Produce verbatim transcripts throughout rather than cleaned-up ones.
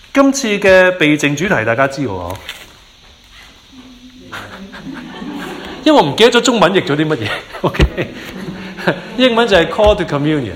今次嘅避靜主題大家知喎，因為我唔記得咗中文譯咗啲乜嘢。OK， 英文就係 Call to Communion。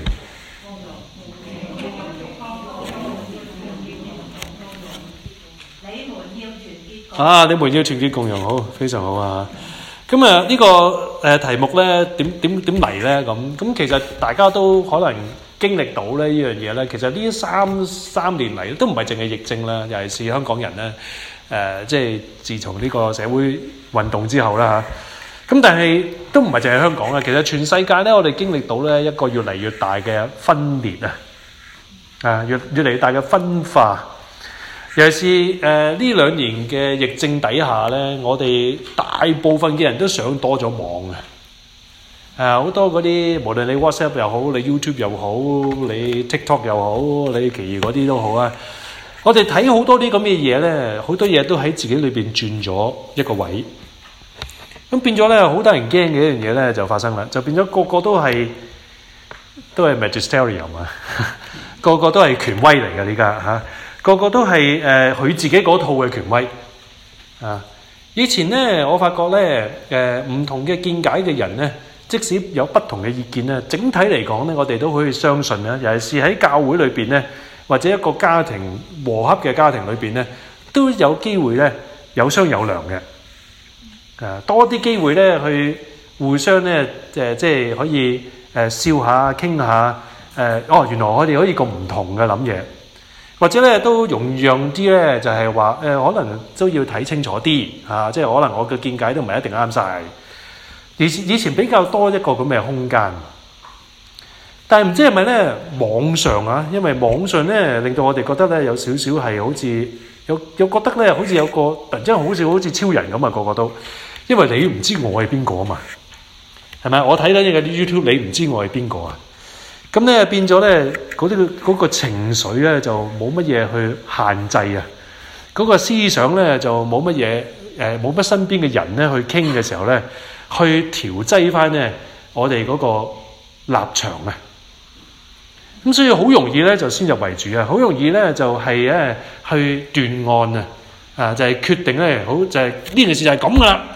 啊！你們要團結共融，好，非常好啊！咁啊，呢個誒題目咧，點點點嚟咧？咁咁其實大家都可能經歷到咧呢樣嘢咧。其實呢三三年嚟都唔係淨係疫症啦，尤其是香港人咧誒，即係自從呢個社會運動之後啦嚇。咁但係都唔係淨係香港啦，其實全世界咧，我哋經歷到咧一個越嚟越大嘅分裂啊！啊，越越嚟越大嘅分化。尤其是誒呢兩年嘅疫症底下咧，我哋大部分嘅人都上多咗網啊！誒好多嗰啲，無論你 WhatsApp 又好，你 YouTube 又好，你 TikTok 又好，你其餘嗰啲都好啊！我哋睇好多啲咁嘅嘢咧，好多嘢都喺自己裏邊轉咗一個位，咁變咗咧好得人驚嘅一樣嘢咧就發生啦，就變咗個個都係都係 magisterium 啊，個個都係權威嚟㗎，依家嚇。個個都係誒佢自己嗰套嘅權威啊！以前咧，我發覺咧誒唔同嘅見解嘅人咧，即使有不同嘅意見咧，整體嚟講咧，我哋都可以相信咧，尤其是喺教會裏邊咧，或者一個家庭和洽嘅家庭裏邊咧，都有機會咧有商有量嘅啊！多啲機會咧去互相咧誒，即係可以誒笑下傾下誒哦，原來我哋可以咁唔同嘅諗嘢。或者咧都容讓啲咧，就係話誒，可能都要睇清楚啲嚇、啊，即係可能我嘅見解都唔係一定啱晒。以前以前比較多一個咁嘅空間，但係唔知係咪咧網上啊？因為網上咧令到我哋覺得咧有少少係好似有有覺得咧好似有個突然之間好似好似超人咁啊！個個都，因為你唔知我係邊個啊嘛，係咪？我睇緊嘅啲 YouTube，你唔知我係邊個啊？咁咧變咗咧，嗰啲嗰個情緒咧就冇乜嘢去限制啊！嗰個思想咧就冇乜嘢誒，冇乜身邊嘅人咧去傾嘅時候咧，去調劑翻咧我哋嗰個立場啊！咁所以好容易咧就先入為主啊！好容易咧就係咧去斷案啊！啊就係決定咧，好就係呢件事就係咁噶啦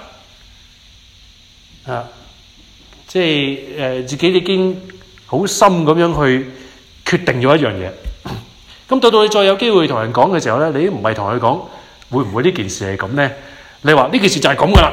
啊！即係誒自己已經好深咁樣去決定咗一樣嘢，咁到到你再有機會同人講嘅時候咧，你唔係同佢講會唔會呢件事係咁咧？你話呢件事就係咁噶啦，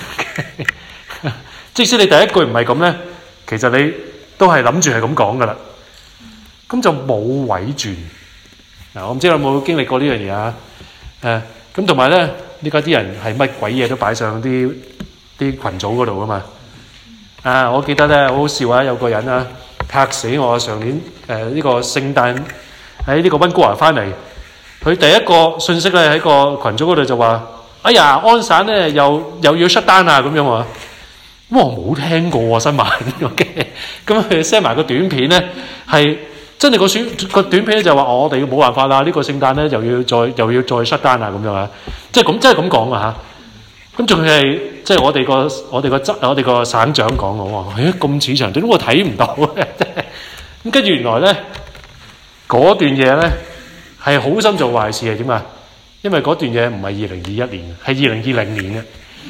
即使你第一句唔係咁咧，其實你都係諗住係咁講噶啦，咁就冇位轉。嗱，我唔知你有冇經歷過呢樣嘢啊？誒，咁同埋咧，呢家啲人係乜鬼嘢都擺上啲啲群組嗰度噶嘛？啊，我記得咧好好笑啊，有個人啊〜嚇死我！上年誒呢個聖誕喺呢個溫哥華翻嚟，佢第一個信息咧喺個群組嗰度就話：哎呀，安省咧又又要 shut down啊咁樣喎。咁我冇聽過喎新聞，OK。咁佢 send 埋個短片咧，係真係個選個短片咧就話我哋冇辦法啦，呢個聖誕咧又要再又要再 shut down啊咁樣啊，即係咁真係咁講啊嚇。咁仲係即係我哋個我哋個執我哋個省長講我喎，誒咁似場，點解我睇唔到咧？咁跟住原來咧嗰段嘢咧係好心做壞事係點啊？因為嗰段嘢唔係二零二一年，係二零二零年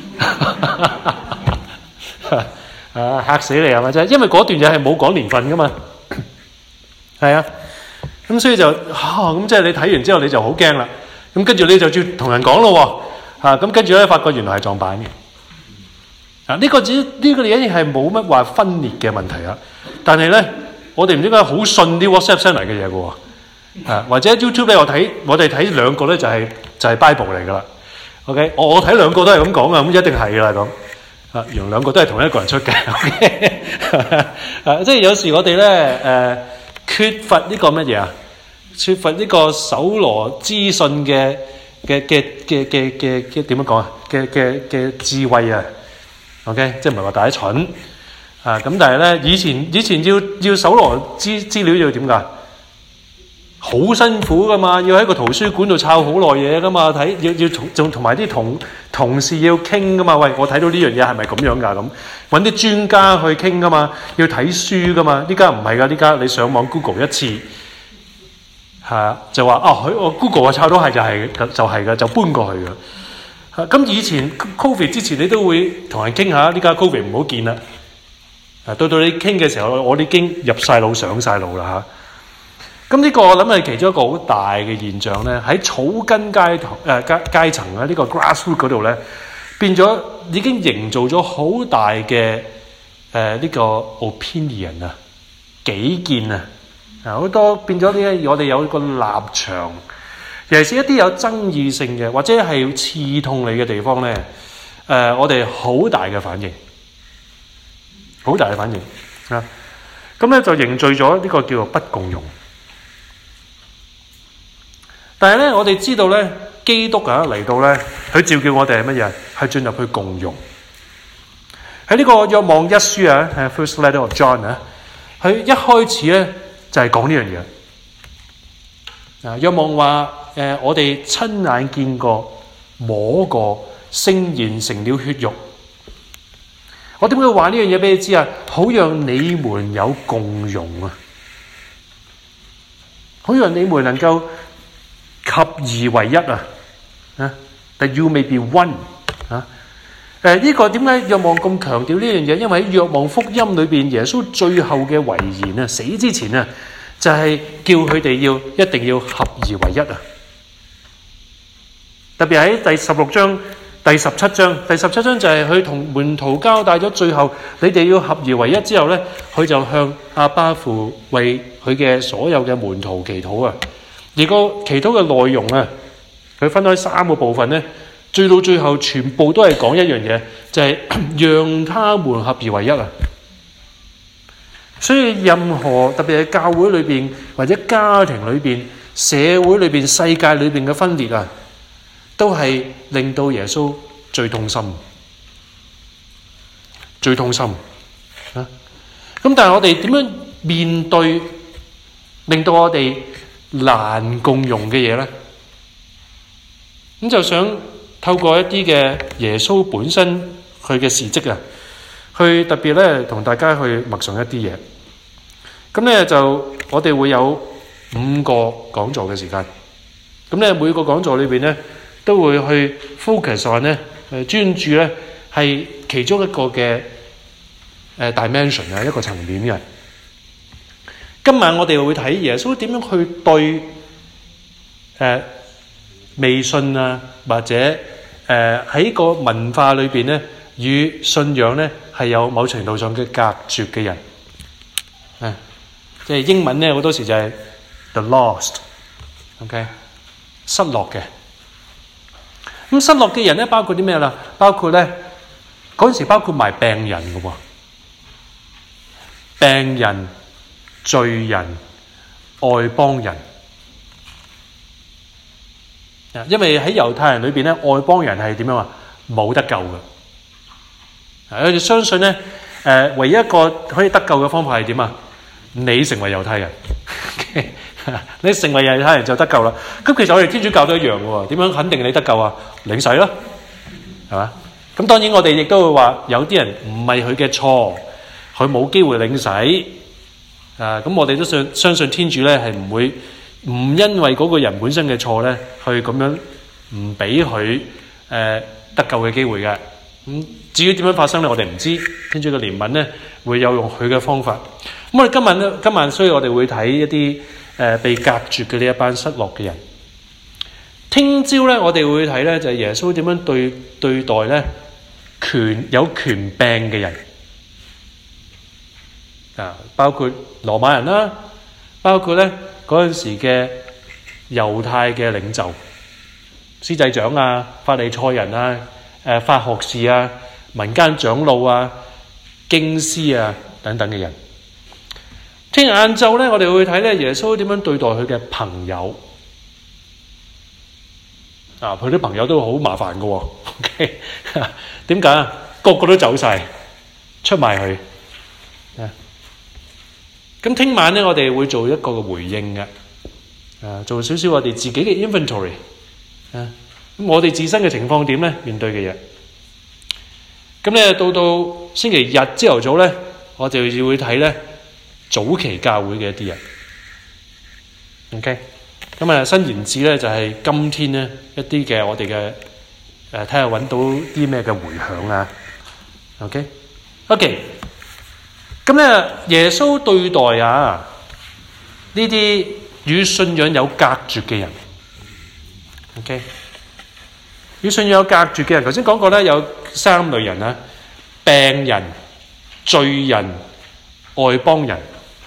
嘅。啊嚇死你係咪啫？因為嗰段嘢係冇講年份噶嘛，係啊。咁所以就嚇咁即係你睇完之後你就好驚啦。咁跟住你就要同人講咯喎。啊，咁跟住咧，發覺原來係撞板嘅。啊，呢個只呢個嘢已經係冇乜話分裂嘅問題啦。但係咧，我哋唔知點解好信啲 WhatsApp send 嚟嘅嘢嘅喎。啊，或者 YouTube 咧，我睇我哋睇兩個咧就係就係 Bible 嚟噶啦。OK，我我睇兩個都係咁講啊，咁一定係啦咁。啊，原來兩個都係同一個人出嘅。OK，啊，即係有時我哋咧誒缺乏呢個乜嘢啊？缺乏呢個搜羅資訊嘅。嘅嘅嘅嘅嘅嘅點樣講啊？嘅嘅嘅智慧啊 ，OK， 即係唔係話大家蠢啊？咁但係咧，以前以前要要搜羅資資料要點㗎？好辛苦㗎嘛，要喺個圖書館度抄好耐嘢㗎嘛，睇要要同仲同埋啲同同事要傾㗎嘛。喂，我睇到呢樣嘢係咪咁樣㗎？咁揾啲專家去傾㗎嘛，要睇書㗎嘛。呢家唔係㗎，呢家你上網 Google 一次。 嚇就話哦，佢我 Google 啊抄到係就係就係嘅，就搬過去嘅。咁以前 Covid 之前，你都會同人傾下，呢家 Covid 唔好見啦。啊，到到你傾嘅時候，我哋已經入晒腦上晒腦啦嚇。咁呢個我諗係其中一個好大嘅現象咧，喺草根階層誒階階層啊，呢個 grassroot 嗰度咧，變咗已經營造咗好大嘅誒呢個 opinion 啊，己見啊。啊！好多變咗啲，我哋有個立場，尤其是一啲有爭議性嘅，或者係刺痛你嘅地方咧，誒、呃，我哋好大嘅反應，好大嘅反應啊！咁咧就凝聚咗呢個叫做不共融。但係咧，我哋知道咧，基督啊嚟到咧，佢召叫我哋係乜嘢？係進入去共融。喺呢個若望一書啊，係 First Letter of John 啊，佢一開始咧。就係講呢樣嘢啊！若望話誒，我哋親眼見過、摸過、聖言成了血肉。我點解話呢樣嘢俾你知啊？好讓你們有共融啊！好讓你們能夠合而為一啊！啊 ，that you may be one 啊！誒，呢個點解若望咁強調呢樣嘢？因為喺若望福音裏邊，耶穌最後嘅遺言啊，死之前啊，就係叫佢哋要一定要合而為一啊！特別喺第十六章、第十七章，第十七章就係佢同門徒交代咗最後，你哋要合而為一之後咧，佢就向阿爸父為佢嘅所有嘅門徒祈禱啊！而個祈禱嘅內容啊，佢分開三個部分咧。最到最後，全部都係講一樣嘢，就係、是、讓他們合而為一啊！所以任何特別係教會裏邊，或者家庭裏邊、社會裏邊、世界裏邊嘅分裂啊，都係令到耶穌最痛心、最痛心啊！咁但係我哋點樣面對令到我哋難共融嘅嘢咧？咁就想透過一啲嘅耶穌本身佢嘅事蹟啊，去特別咧同大家去默想一啲嘢。咁咧就我哋會有五個講座嘅時間。咁咧每個講座裏邊咧都會去 focus on 咧誒專注咧係其中一個嘅誒 dimension 啊，一個層面嘅。今晚我哋會睇耶穌點樣去對誒未信啊，或者誒喺、呃、個文化裏邊咧，與信仰咧係有某程度上嘅隔絕嘅人，啊，即係英文咧好多時就係 the lost，OK， 失落嘅。咁失落嘅人咧，包括啲咩啦？包括咧嗰陣時包括埋病人嘅喎，病人、罪人、外邦人。因為喺猶太人裏邊咧，外邦人係點樣啊？冇得救嘅。佢哋相信咧，誒，唯一一個可以得救嘅方法係點啊？你成為猶太人，你成為猶太人就得救啦。咁其實我哋天主教都一樣嘅喎。點樣肯定你得救啊？領洗咯，係嘛？咁當然我哋亦都會話，有啲人唔係佢嘅錯，佢冇機會領洗。啊，咁我哋都相相信天主咧係唔會。唔因為嗰個人本身嘅錯咧，去咁樣唔俾佢誒得救嘅機會嘅。咁、嗯、至於點樣發生咧，我哋唔知。天主嘅憐憫咧，會有用佢嘅方法。咁我哋今晚咧，今晚所以我哋會睇一啲誒、呃、被隔絕嘅呢一班失落嘅人。聽朝咧，我哋會睇咧就係、是、耶穌點樣對對待咧權有權柄嘅人啊，包括羅馬人啦，包括咧。嗰陣時嘅猶太嘅領袖、司祭長啊、法利賽人啊、誒法學士啊、民間長老啊、經師啊等等嘅人。聽日晏晝咧，我哋會睇咧耶穌點樣對待佢嘅朋友。啊，佢啲朋友都好麻煩㗎喎。OK，點解啊？個個都走晒，出賣佢。咁聽晚咧，我哋會做一個回應嘅，啊，做少少我哋自己嘅 inventory，啊，咁我哋自身嘅情況點咧？面對嘅嘢，咁咧到到星期日朝頭早咧，我哋會睇咧早期教會嘅一啲人 ，OK， 咁啊，新言誌咧就係今天咧一啲嘅我哋嘅誒睇下揾到啲咩嘅回響啊。OK OK，咁咧耶穌對待啊呢啲與信仰有隔絕嘅人。OK， 與信仰有隔絕嘅人，頭先講過咧有三類人啊：病人、罪人、外邦人。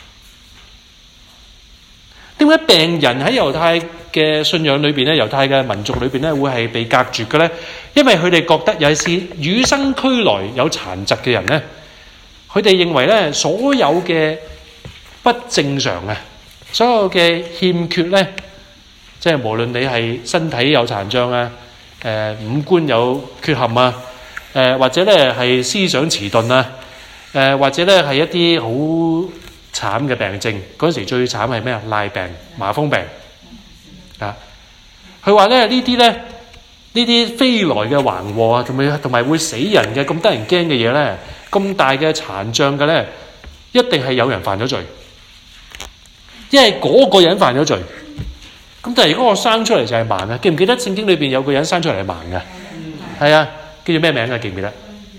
點解病人喺猶太嘅信仰裏邊咧，猶太嘅民族裏邊咧會係被隔絕嘅咧？因為佢哋覺得尤其是與生俱來有殘疾嘅人咧，佢哋認為咧所有嘅不正常啊，所有嘅欠缺咧，即係無論你係身體有殘障啊，誒五官有缺陷啊，誒或者咧係思想遲鈍啊，誒或者咧係一啲好慘嘅病症。嗰陣時最慘係咩啊？癩病、麻風病啊！佢話咧呢啲咧呢啲飛來嘅橫禍啊，同埋同埋會死人嘅咁得人驚嘅嘢咧，咁大嘅殘障嘅咧，一定係有人犯咗罪，因為嗰個人犯咗罪。咁但係如果我生出嚟就係盲啊，記唔記得聖經裏邊有個人生出嚟係盲嘅？係啊，叫做咩名啊？記唔記得？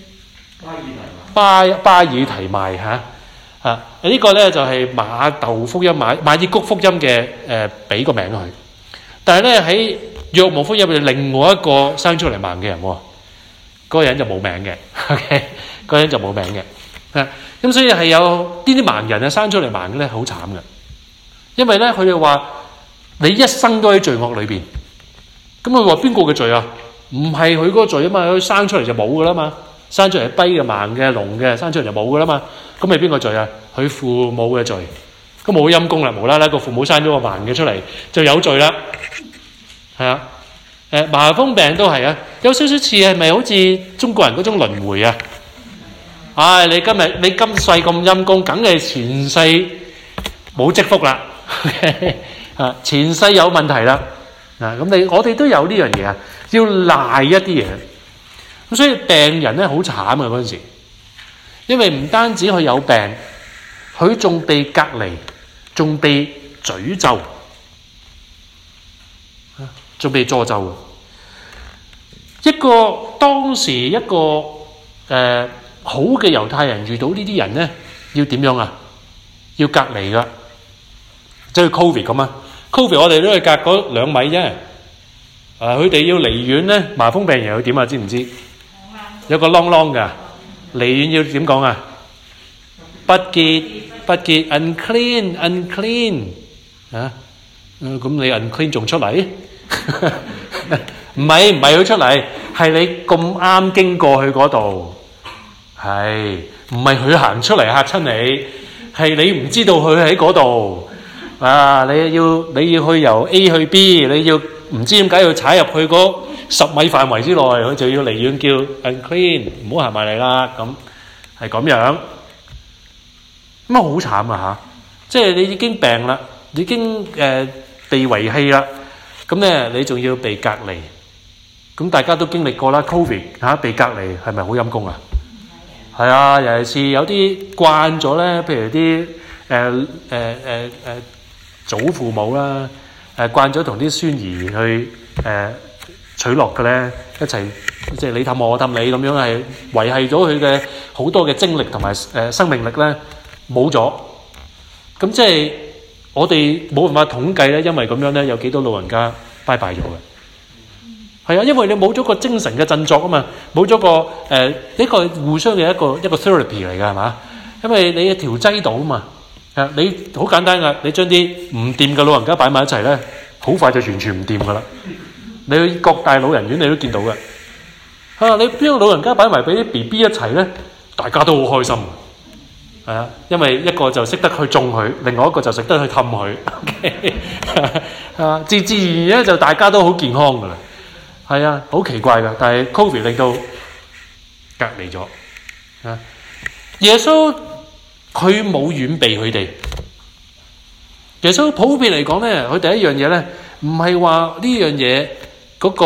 巴巴爾提邁嚇。啊！呢、這個咧就係馬竇福音、馬馬爾谷福音嘅誒，俾、呃、個名佢。但係咧喺若望福音入邊，另外一個生出嚟盲嘅人，嗰、那個人就冇名嘅。OK， 嗰個人就冇名嘅。啊，咁所以係有啲啲盲人啊，生出嚟盲嘅咧，好慘嘅。因為咧，佢哋話你一生都喺罪惡裏邊。咁佢話邊個嘅罪啊？唔係佢嗰個罪啊嘛，佢生出嚟就冇噶啦嘛。生出嚟係跛嘅、盲嘅、聾嘅，生出嚟就冇噶啦嘛。咁係邊個罪啊？佢父母嘅罪。咁冇陰功啦，無啦啦個父母生咗個盲嘅出嚟就有罪啦。係啊，誒麻風病都係啊，有少少似係咪好似中國人嗰種輪迴啊？唉、哎，你今日你今世咁陰功，梗係前世冇積福啦。啊，前世有問題啦。啊，咁你我哋都有呢樣嘢啊，要賴一啲嘢。咁所以病人咧好慘啊嗰陣時，因為唔單止佢有病，佢仲被隔離，仲被詛咒，仲被詛咒。一個當時一個誒、呃、好嘅猶太人遇到呢啲人咧，要點樣啊？要隔離噶，即係 Covid 咁啊 ！Covid 我哋都係隔嗰兩米啫。誒、呃，佢哋要離遠咧，麻風病人要點啊？知唔知？有個啷啷㗎，離遠要點講啊？不潔不潔 unclean unclean 啊！咁你 unclean 仲出嚟？唔係唔係佢出嚟，係你咁啱經過去嗰度，係唔係佢行出嚟嚇親你？係你唔知道佢喺嗰度啊！你要你要去由 A 去 B， 你要唔知點解要踩入去嗰十米範圍之內，佢就要離遠叫 unclean， 唔好行埋嚟啦。咁係咁樣，咁啊好慘啊嚇！即係你已經病啦，已經誒、呃、被遺棄啦，咁咧你仲要被隔離。咁大家都經歷過啦 ，Covid 嚇、啊、被隔離係咪好陰功啊？係啊，尤其是有啲慣咗咧，譬如啲誒誒誒誒祖父母啦，誒慣咗同啲孫兒去誒。呃取樂嘅咧，一齊即係你氹我，我氹你咁樣，係維繫咗佢嘅好多嘅精力同埋誒生命力咧冇咗。咁即係我哋冇辦法統計咧，因為咁樣咧有幾多老人家拜拜咗嘅。係啊，因為你冇咗個精神嘅振作啊嘛，冇咗個誒、呃、一個互相嘅一個一個 therapy 嚟㗎係嘛？因為你調劑到啊嘛。誒，你好簡單㗎，你將啲唔掂嘅老人家擺埋一齊咧，好快就完全唔掂㗎啦。你去各大老人院，你都見到嘅。啊，你邊個老人家擺埋俾啲 B B 一齊咧，大家都好開心。係啊，因為一個就識得去縱佢，另外一個就識得去氹佢。啊，自自然然咧就大家都好健康噶啦。係啊，好奇怪噶，但係 Covid 令到隔離咗。啊，耶穌佢冇遠避佢哋。耶穌普遍嚟講咧，佢第一樣嘢咧，唔係話呢樣嘢。嗰個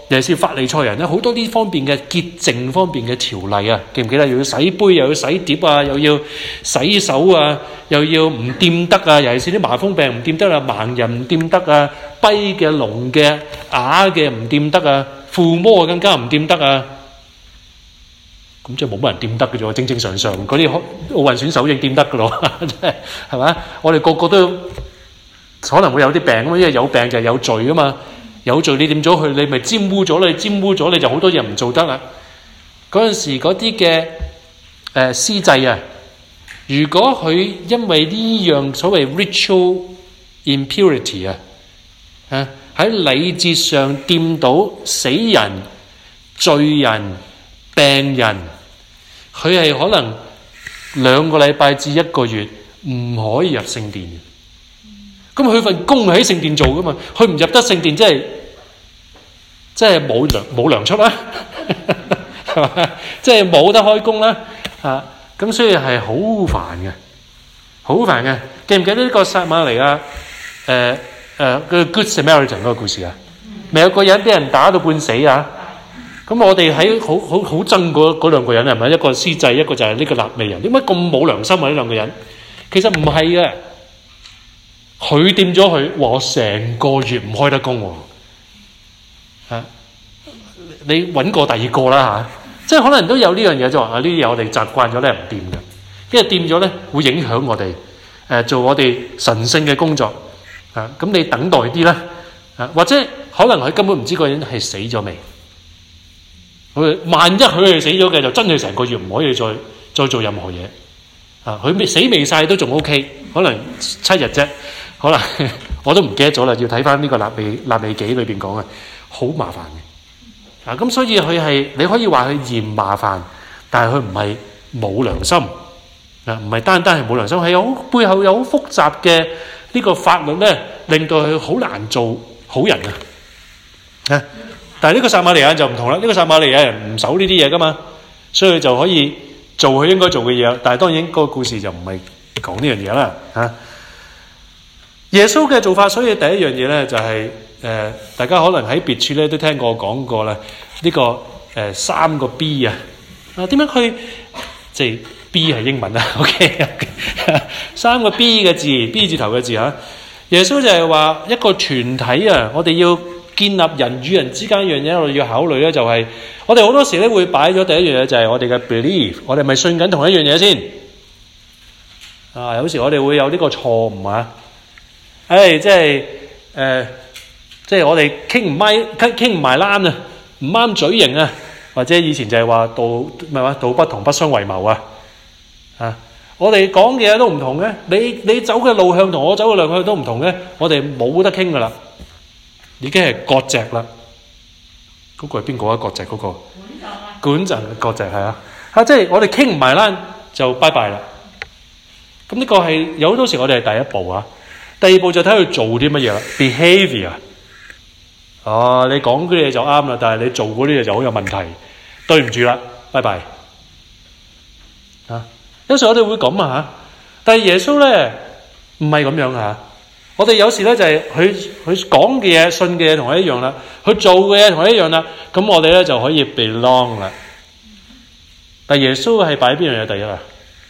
尤其是法利賽人咧，好多呢方面嘅潔淨方面嘅條例啊，記唔記得？又要洗杯，又要洗碟啊，又要洗手啊，又要唔掂得啊，尤其是啲麻風病唔掂得啊，盲人唔掂得啊，跛嘅、聾嘅、啞嘅唔掂得啊，附魔更加唔掂得啊。咁即係冇乜人掂得嘅啫喎，正正常常嗰啲奧運選手已經掂得嘅咯，即係係咪？我哋個個都可能會有啲病咁，因為有病就係有罪啊嘛。有罪你掂咗佢，你咪沾污咗，你沾污咗你就好多嘢唔做得啦。嗰陣時嗰啲嘅誒司祭啊，如果佢因為呢樣所謂 ritual impurity 啊，啊喺禮節上掂到死人、罪人、病人，佢係可能兩個禮拜至一個月唔可以入聖殿。咁佢份工係喺聖殿做噶嘛，佢唔入得聖殿，即係即係冇糧冇糧出啦，係嘛？即係冇得開工啦，啊！咁所以係好煩嘅，好煩嘅。記唔記得呢個撒瑪利亞誒誒個 Good Samaritan 嗰個故事啊？咪有個人俾人打到半死啊！咁我哋喺好好好憎嗰嗰兩個人係咪？一個司祭，一個就係呢個肋未人。點解咁冇良心啊？呢兩個人其實唔係嘅。佢掂咗佢，話我成個月唔開得工喎，啊！你揾過第二個啦嚇，即係可能都有呢樣嘢就話啊，呢啲嘢我哋習慣咗咧唔掂嘅，因為掂咗咧會影響我哋誒做我哋神聖嘅工作啊！咁你等待啲啦啊，或者可能佢根本唔知個人係死咗未，佢萬一佢係死咗嘅，就真係成個月唔可以再再做任何嘢啊！佢未死未曬都仲 OK， 可能七日啫。可能我都唔記得咗啦，要睇翻呢個《肋未肋未紀》裏邊講嘅，好麻煩嘅。啊，咁所以佢係你可以話佢嫌麻煩，但係佢唔係冇良心啊，唔係單單係冇良心，係有背後有好複雜嘅呢個法律咧，令到佢好難做好人啊。啊，但係呢個撒瑪利亞就唔同啦，呢個撒瑪利亞人唔守呢啲嘢噶嘛，所以佢就可以做佢應該做嘅嘢。但係當然嗰個故事就唔係講呢樣嘢啦，嚇。耶穌嘅做法，所以第一樣嘢咧就係、是、誒、呃，大家可能喺別處咧都聽過講過啦。呢、這個誒、呃、三個 B 啊，啊點樣去即係 B 係英文啊 ？OK，, okay 三個 B 嘅字 ，B 字頭嘅字嚇、啊。耶穌就係話一個團體啊，我哋要建立人與人之間一樣嘢，我哋要考慮咧就係、是、我哋好多時咧會擺咗第一樣嘢就係我哋嘅 belief，我哋咪信緊同一樣嘢先啊。有時我哋會有呢個錯誤啊。誒、哎，即係誒、呃，即係我哋傾唔埋，傾唔埋欄啊，唔啱嘴型啊，或者以前就係話道咩話道不同不相為謀啊，啊，我哋講嘅嘢都唔同嘅，你你走嘅路向同我走嘅路向都唔同嘅，我哋冇得傾噶啦，已經係割席啦。嗰、那個係邊個啊？割席嗰、那個管陣割席係啊，啊，即係我哋傾唔埋欄就拜拜啦。咁呢個係有好多時我哋係第一步啊。第二步就睇佢做啲乜嘢啦 ，behaviour。哦，你講嗰啲嘢就啱啦，但係你做嗰啲嘢就好有問題。對唔住啦，拜拜。啊，有時我哋會咁啊嚇，但係耶穌咧唔係咁樣嚇。我哋有時咧就係佢佢講嘅嘢、信嘅嘢同我一樣啦，佢做嘅嘢同我一樣啦，咁我哋咧就可以 belong 啦。但係耶穌係擺邊樣嘢第一啊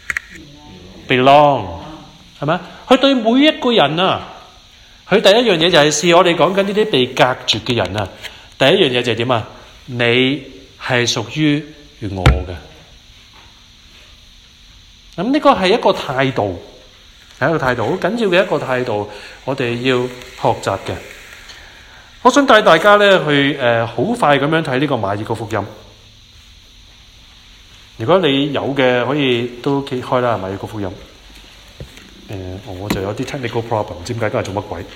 ？belong 係咪？佢對每一個人啊，佢第一樣嘢就係試我哋講緊呢啲被隔絕嘅人啊。第一樣嘢就係點啊？你係屬於我嘅。咁呢個係一個態度，係一個態度，好緊要嘅一個態度，我哋要學習嘅。我想帶大家咧去誒，好快咁樣睇呢個馬爾谷福音。如果你有嘅，可以都揭開啦，馬爾谷福音。誒、呃，我就有啲 technical problem， 唔知點解今日做乜鬼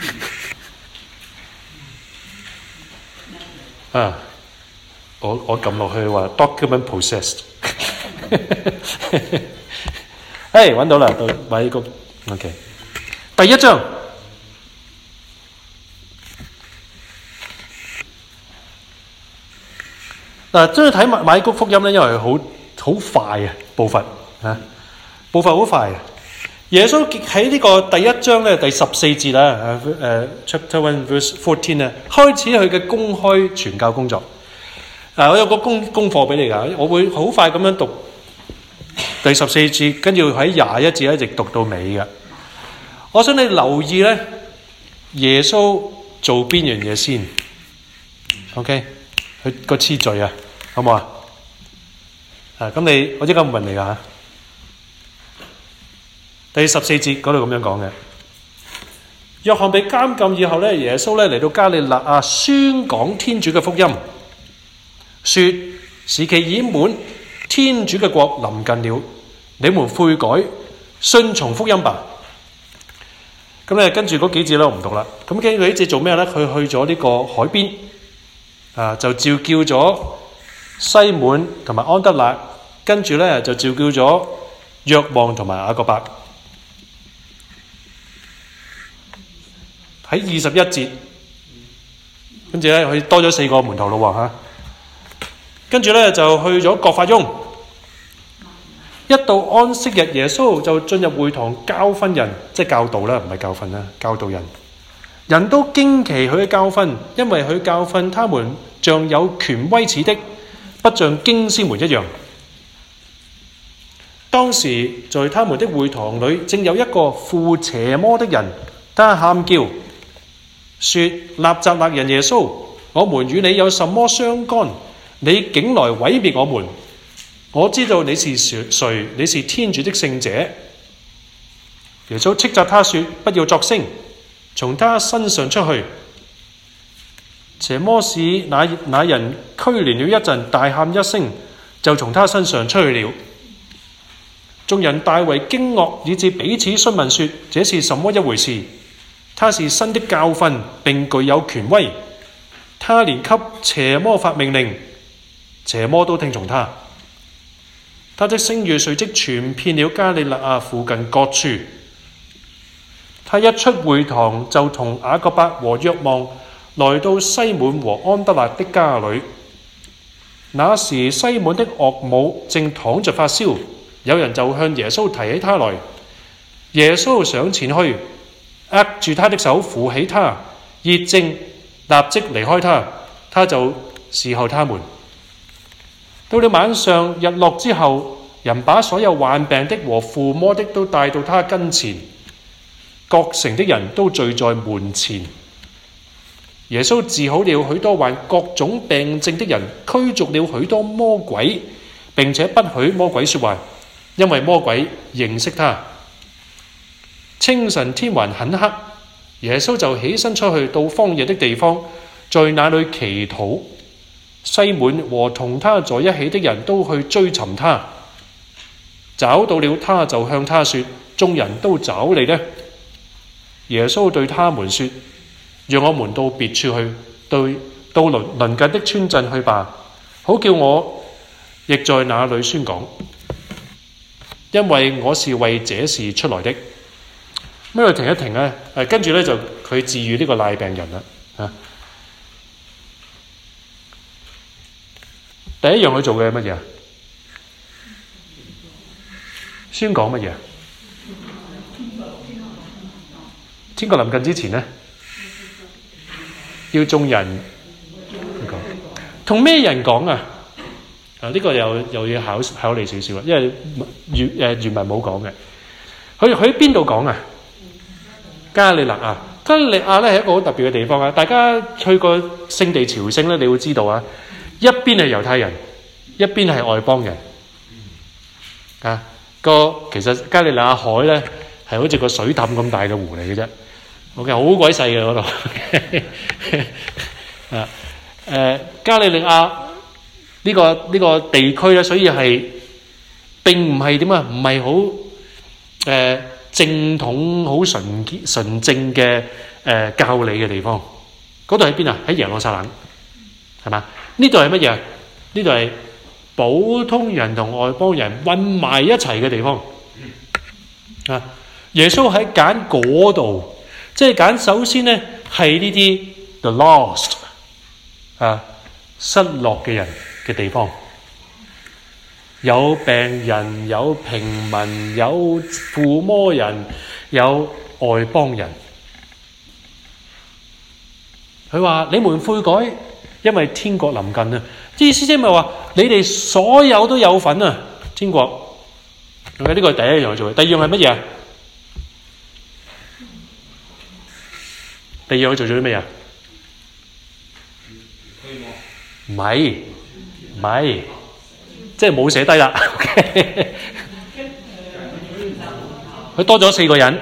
啊！我我撳落去話 document possessed， 誒揾到啦，到馬爾谷 OK， 第一章嗱，中意睇馬馬爾谷福音咧，因為好好快啊，步伐啊，步伐好快啊。 耶穌喺呢個第一章咧第十四節啦，誒、uh, chapter one verse fourteen 啊，開始佢嘅公開傳教工作。嗱，我有個功功課俾你㗎，我會好快咁樣讀第十四節，跟住喺廿一節一直讀到尾嘅。我想你留意咧，耶穌做邊樣嘢先 ？OK，佢個次序啊，好唔好啊？啊，咁你我即刻問你㗎。第十四節嗰度咁樣講嘅，約翰被監禁以後咧，耶穌咧嚟到加利肋亞宣講天主嘅福音，說時期已滿，天主嘅國臨近了，你們悔改，順從福音吧。咁咧跟住嗰幾節咧我唔讀啦。咁跟住呢節做咩咧？佢去咗呢個海邊，啊就召叫咗西滿同埋安德肋，跟住咧就召叫咗若望同埋雅各伯。喺二十一節，跟住咧佢多咗四個門徒咯喎嚇，跟住咧就去咗葛法翁。一到安息日，耶穌就進入會堂教訓人，即係教導啦，唔係教訓啦，教導人。人都驚奇佢嘅教訓，因為佢教訓他們像有權威似的，不像經師們一樣。當時在他們的會堂裏，正有一個附邪魔的人，他喊叫說：納匝肋人耶穌，我們與你有什麼相干？你竟來毀滅我們！我知道你是誰，你是天主的聖者。耶穌斥責他說：不要作聲，從他身上出去。邪魔使那那人拘連了一陣，大喊一聲，就從他身上出去了。眾人大為驚愕，以致彼此詢問說：這是什麼一回事？他是新的教訓，並具有權威。他連給邪魔發命令，邪魔都聽從他。他的聲譽隨即傳遍了加利肋亞附近各處。他一出會堂，就同雅各伯和若望來到西滿和安德肋的家裏。那時西滿的岳母正躺着發燒，有人就向耶穌提起他來。耶穌上前去，握住他的手，扶起他，熱症立即離開他，他就侍候他們。到了晚上，日落之後，人把所有患病的和附魔的都帶到他跟前，各城的人都聚在門前。耶穌治好了許多患各種病症的人，驅逐了許多魔鬼，並且不許魔鬼說話，因為魔鬼認識他。清晨天還很黑，耶穌就起身出去到荒野的地方，在那裏祈禱。西滿和同他在一起的人都去追尋他，找到了他就向他說：眾人都找你呢。耶穌對他們說：讓我們到別處去，對到鄰鄰近的村鎮去吧，好叫我亦在那裏宣講，因為我是為這事出來的。咁佢停一停咧，誒跟住咧就佢治癒呢個癩病人啦嚇。第一樣佢做嘅係乜嘢啊？宣講乜嘢？天國臨近之前咧，要眾人講，同咩人講啊？啊呢個又又要考考慮少少啦，因為原誒原文冇講嘅。佢佢喺邊度講啊？加利肋亞，加利肋亞咧係一個好特別嘅地方啊！大家去過聖地朝聖咧，你會知道啊。一邊係猶太人，一邊係外邦人。啊，個其實加利肋亞海咧係好似個水凼咁大嘅湖嚟嘅啫。OK，好鬼細嘅嗰度。啊，誒，加利肋亞呢個呢個地區咧，所以係並唔係點啊？唔係好誒正統、好純潔、純正嘅誒教理嘅地方。嗰度喺邊啊？喺耶路撒冷，係嘛？呢度係乜嘢？呢度係普通人同外邦人混埋一齊嘅地方啊！耶穌喺揀嗰度，即係揀首先咧係呢啲 the lost 啊，失落嘅人嘅地方。 有病人，有平民，有附魔人，有外邦人。佢話你們悔改，因為天國臨近啊！意思即係咪話你哋所有都有份啊？天國，呢個係第一樣做嘅。第二樣係乜嘢啊？第二樣佢做咗啲咩啊？唔係唔係，即係冇寫低啦。佢多咗四個人，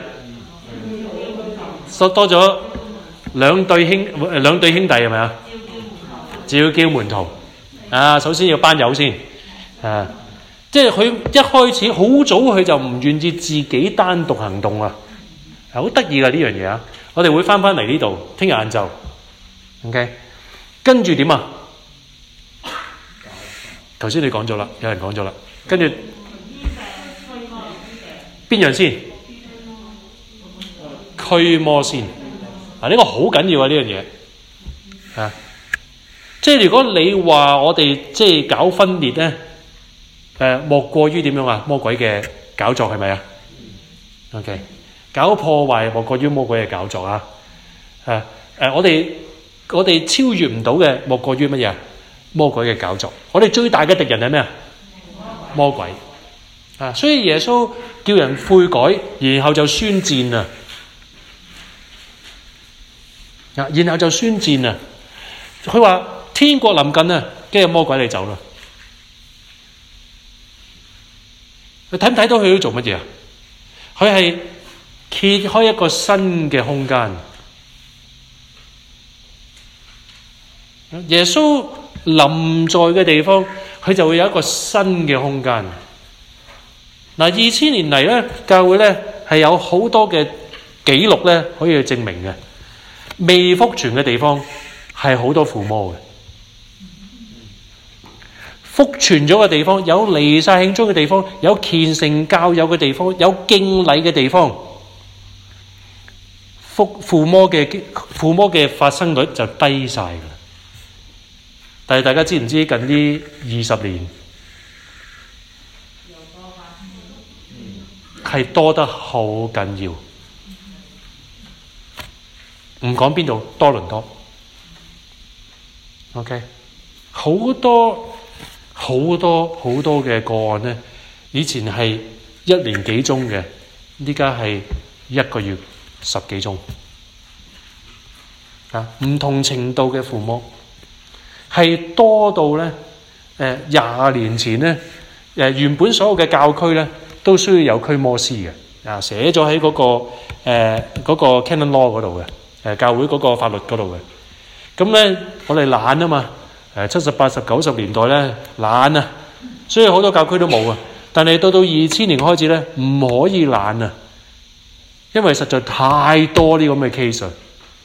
多咗兩對兄兩對兄弟係咪啊？召叫門徒啊！首先要班友先啊，即係佢一開始好早佢就唔願意自己單獨行動啊，係好得意㗎呢樣嘢啊！我哋會翻翻嚟呢度，聽日晏晝 ，OK， 跟住點啊？頭先你講咗啦，有人講咗啦，跟住邊樣先？驅魔先啊！呢個好緊要啊！呢樣嘢啊，即係如果你話我哋即係搞分裂咧，誒莫過於點樣啊？魔鬼嘅搞作係咪啊 ？OK， 搞破壞莫過於魔鬼嘅搞作啊！誒誒，我哋我哋超越唔到嘅莫過於乜嘢？魔鬼嘅搞作。我哋最大嘅敵人係咩啊？魔鬼啊！所以耶穌叫人悔改，然後就宣戰啊！啊，然後就宣戰啊！佢話天國臨近啊，跟住魔鬼你走啦。你睇唔睇到佢要做乜嘢啊？佢係揭開一個新嘅空間。耶穌臨在嘅地方，佢就會有一個新嘅空間。嗱，二千年嚟咧，教會咧係有好多嘅記錄咧，可以去證明嘅。未復傳嘅地方係好多附魔嘅，復傳咗嘅地方有彌撒慶祝嘅地方，有虔誠教友嘅地方，有敬禮嘅地方，復附魔嘅附魔嘅發生率就低晒㗎啦。但係大家知唔知近呢二十年係多得好緊要？唔講邊度，多倫多 ，OK， 好多好多好多嘅個案呢，以前係一年幾宗嘅，依家係一個月十幾宗，啊，唔同程度嘅附魔，係多到呢，誒廿年前呢，誒原本所有嘅教區呢，都需要有驅魔師嘅，啊寫咗喺嗰個誒嗰、呃嗰個 Canon Law 嗰度嘅。誒教會嗰個法律嗰度嘅，咁咧我哋懶啊嘛，誒七十八十九十年代咧懶啊，所以好多教區都冇啊。但係到到二千年開始咧，唔可以懶啊，因為實在太多呢咁嘅 case 啊。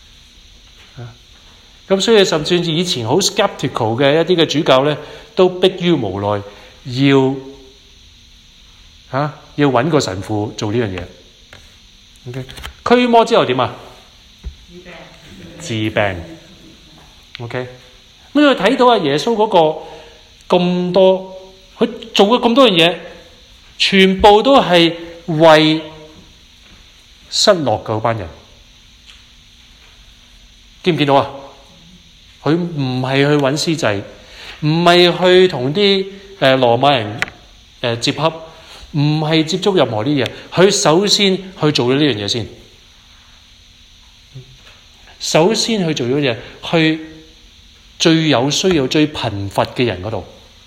咁所以甚至以前好 skeptical 嘅一啲嘅主教咧，都迫於無奈要嚇、啊、要揾個神父做呢樣嘢。OK， 驅魔之後點啊？治病 ，OK， 咁你睇到啊，耶穌嗰個咁多，佢做嘅咁多樣嘢，全部都係為失落嗰班人，見唔見到啊？佢唔係去揾司祭，唔係去同啲誒羅馬人誒接洽，唔係接觸任何啲嘢，佢首先去做咗呢樣嘢先。首先去做咗嘢，去最有需要、最貧乏嘅人嗰度。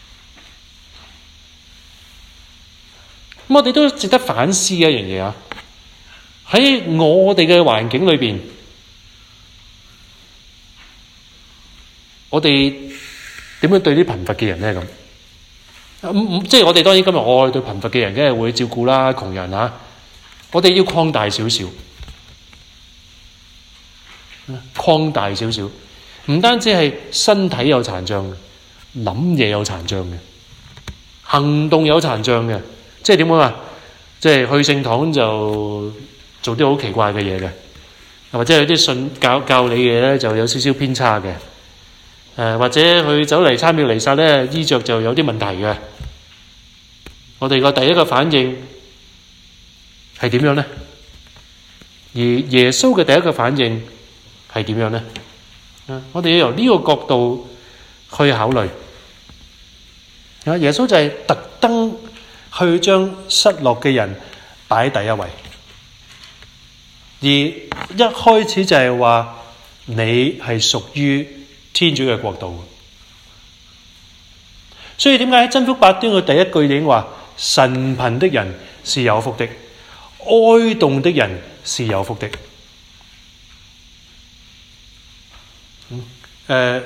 咁我哋都值得反思一樣嘢啊！喺我哋嘅環境裏邊，我哋點樣對啲貧乏嘅人咧？咁、嗯、即係我哋當然今日我哋對貧乏嘅人梗係會照顧啦，窮人啊，我哋要擴大少少。擴大少少，唔單止係身體有殘障嘅，諗嘢有殘障嘅，行動有殘障嘅，即係點講啊？即係去聖堂就做啲好奇怪嘅嘢嘅，或者有啲信教教你嘅咧就有少少偏差嘅，誒或者佢走嚟參與彌撒咧，衣着就有啲問題嘅， 我哋個第一個反應係點樣呢？而耶穌嘅第一個反應係點樣呢？我哋要由呢個角度去考慮。耶穌就係特登去將失落嘅人擺第一位，而一開始就係話你係屬於天主嘅國度。所以點解喺真福八端嘅第一句已經話神貧的人是有福的，哀慟的人是有福的。嗯，誒，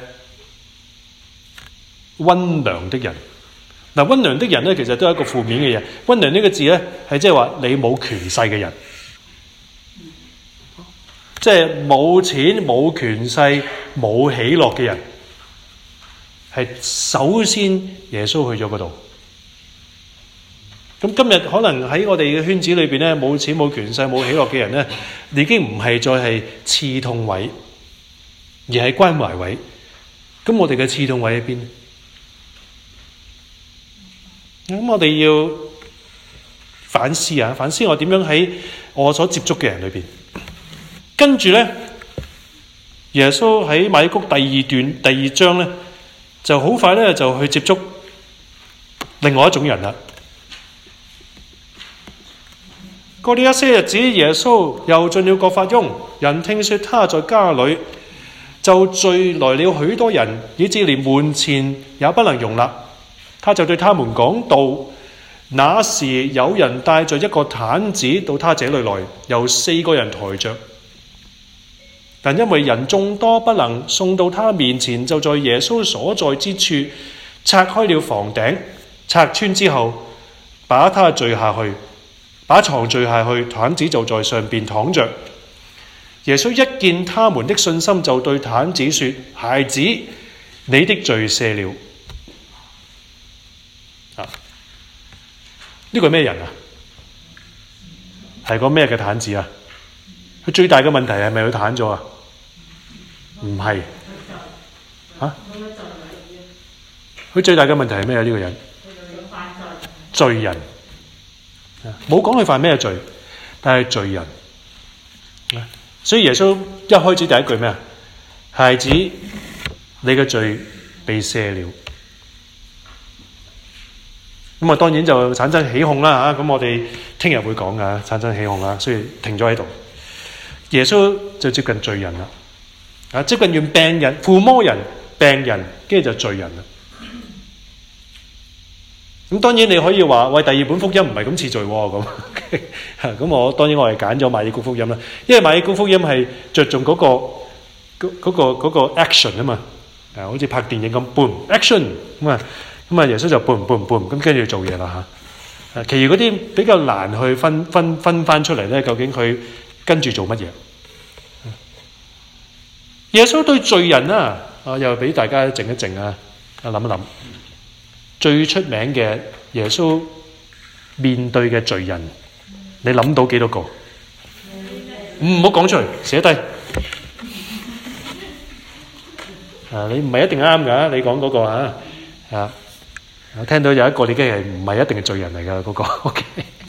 溫良的人，嗱，溫良的人咧，其實都係一個負面嘅嘢。溫良呢個字咧，係即係話你冇權勢嘅人，即係冇錢、冇權勢、冇喜樂嘅人，係首先耶穌去咗嗰度。咁今日可能喺我哋嘅圈子裏邊咧，冇錢、冇權勢、冇喜樂嘅人咧，已經唔係再係刺痛位，而係關懷位。咁我哋嘅刺痛位喺邊？咁我哋要反思啊，反思我點樣喺我所接觸嘅人裏邊。跟住咧，耶穌喺馬爾谷第二段第二章咧，就好快咧就去接觸另外一種人啦。過了一些日子，耶穌又進了葛法翁，人聽說他在家裏，就聚來了許多人，以致連門前也不能容納。他就對他們講道。那時有人帶着一個癱子到他這裏來，由四個人抬着，但因為人眾多，不能送到他面前，就在耶穌所在之處拆開了房頂，拆穿之後，把他墜下去，把床墜下去，癱子就在上邊躺着。耶穌一見他們的信心，就對癱子說：孩子，你的罪赦了。啊，呢個係咩人啊？係個咩嘅癱子啊？佢最大嘅問題係咪佢癱咗啊？唔係。嚇？佢最大嘅問題係咩啊？呢個人罪人。冇講佢犯咩罪，但係罪人。所以耶穌一開始第一句咩啊？孩子，你嘅罪被赦了。咁啊，當然就產生起哄啦嚇。咁我哋聽日會講噶，產生起哄啦，所以停咗喺度。耶穌就接近罪人啦，啊，接近完病人、附魔人、病人，跟住就罪人啦。咁當然你可以話喂，第二本福音唔係咁次序喎，咁咁我當然我係揀咗馬爾谷福音啦，因為馬爾谷福音係着重嗰、嗰個嗰、嗰個嗰、嗰個 action 啊嘛，啊好似拍電影咁 boom action 咁啊。咁啊，耶穌就半唔半唔半，咁跟住做嘢啦嚇。其餘嗰啲比較難去分分分翻出嚟咧，究竟佢跟住做乜嘢？耶穌對罪人啊，啊又俾大家靜一靜啊，啊諗一諗。最出名嘅耶穌面對嘅罪人，你諗到幾多個？唔好講出嚟，寫低。啊，你唔係一定啱㗎，你講嗰個啊啊。我聽到有一個你梗係唔係一定係罪人嚟㗎嗰個 ，OK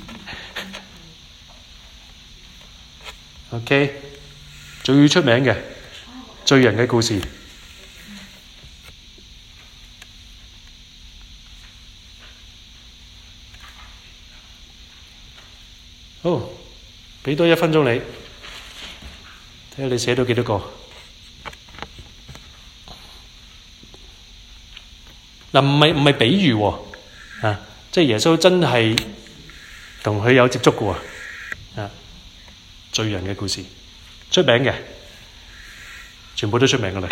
OK 最出名嘅罪人嘅故事。好，俾多一分鐘你，睇下你寫到幾多個。嗱，唔係唔係比喻喎，啊，即係耶穌真係同佢有接觸嘅喎，啊，罪人嘅故事，出名嘅，全部都出名㗎啦，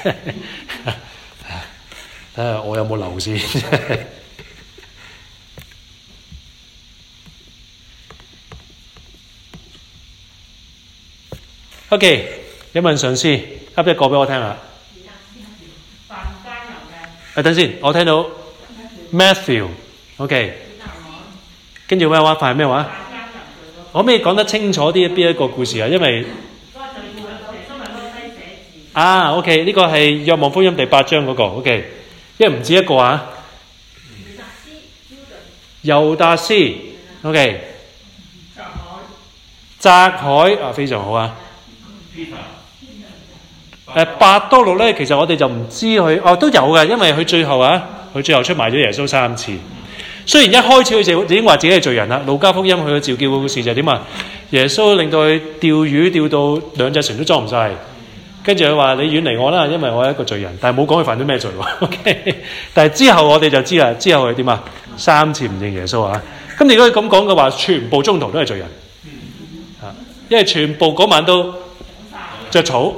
睇下我有冇留先。OK， 有冇人嘗試噏一個俾我聽下？誒，等先，我聽到 Matthew，OK， 跟住咩話？係咩話？可唔可以講得清楚啲？邊一個故事啊？因為啊 ，OK， 呢個係《若望福音》第八章嗰個 ，OK， 因為唔止一個啊。猶猶達斯 ，OK， 匝凱啊，非常好啊。誒伯多祿咧，其實我哋就唔知佢，哦都有嘅，因為佢最後啊，佢最後出賣咗耶穌三次。雖然一開始佢就已經話自己係罪人啦，路加福音佢嘅召叫嘅故事就係點啊？耶穌令到佢釣魚釣到兩隻船都裝唔晒，跟住佢話你遠離我啦，因為我係一個罪人，但係冇講佢犯咗咩罪喎。OK， 但係之後我哋就知啦，之後佢點啊？三次唔認耶穌啊！咁如果佢咁講嘅話，全部中途都係罪人啊，因為全部嗰晚都著草。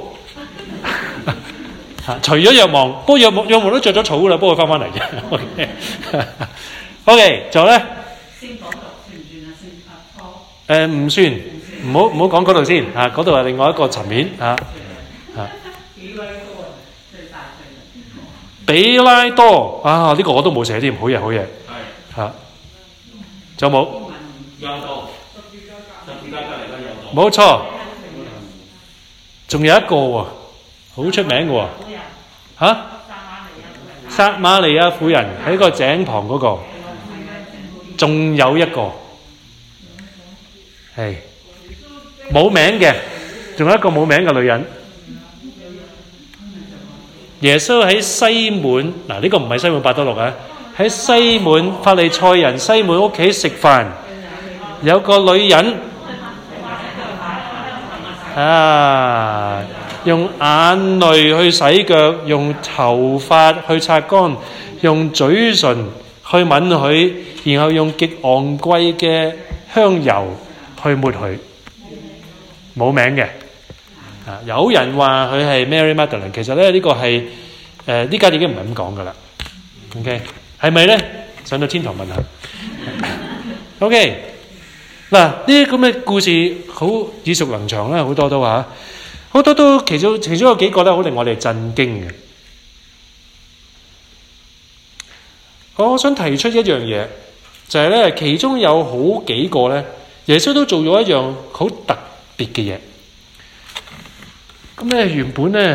除咗若望，不過若望若望都着咗草噶啦，不過翻翻嚟啫。OK， OK， 仲有咧？先講讀算唔算啊？先誒唔算，唔好唔好講嗰度先嚇，嗰度係另外一個層面嚇嚇。比拉多啊，呢、這個我都冇寫添，好嘢好嘢嚇。仲有冇？冇錯，仲有一個喎，好出名嘅喎。嚇！撒瑪利亞婦人喺個井旁嗰個，仲有一個係冇名嘅，仲有一個冇名嘅女人。耶穌喺西門嗱，呢個唔係西門伯多祿啊，喺西門法利賽人西門屋企食飯，有個女人啊。用眼淚去洗腳，用頭髮去擦乾，用嘴唇去吻佢，然後用極昂貴嘅香油去抹佢。冇名嘅啊！有人話佢係 Mary Magdalene， 其實咧呢、這個係誒呢家已經唔係咁講噶啦。OK， 係咪咧？上到天堂問下。OK， 嗱呢啲咁嘅故事好耳熟能詳啦，好多都話。好多都其中其中有幾個咧，好令我哋震驚嘅。我想提出一樣嘢，就係咧，其中有好幾個咧，耶穌都做咗一樣好特別嘅嘢。咁咧原本咧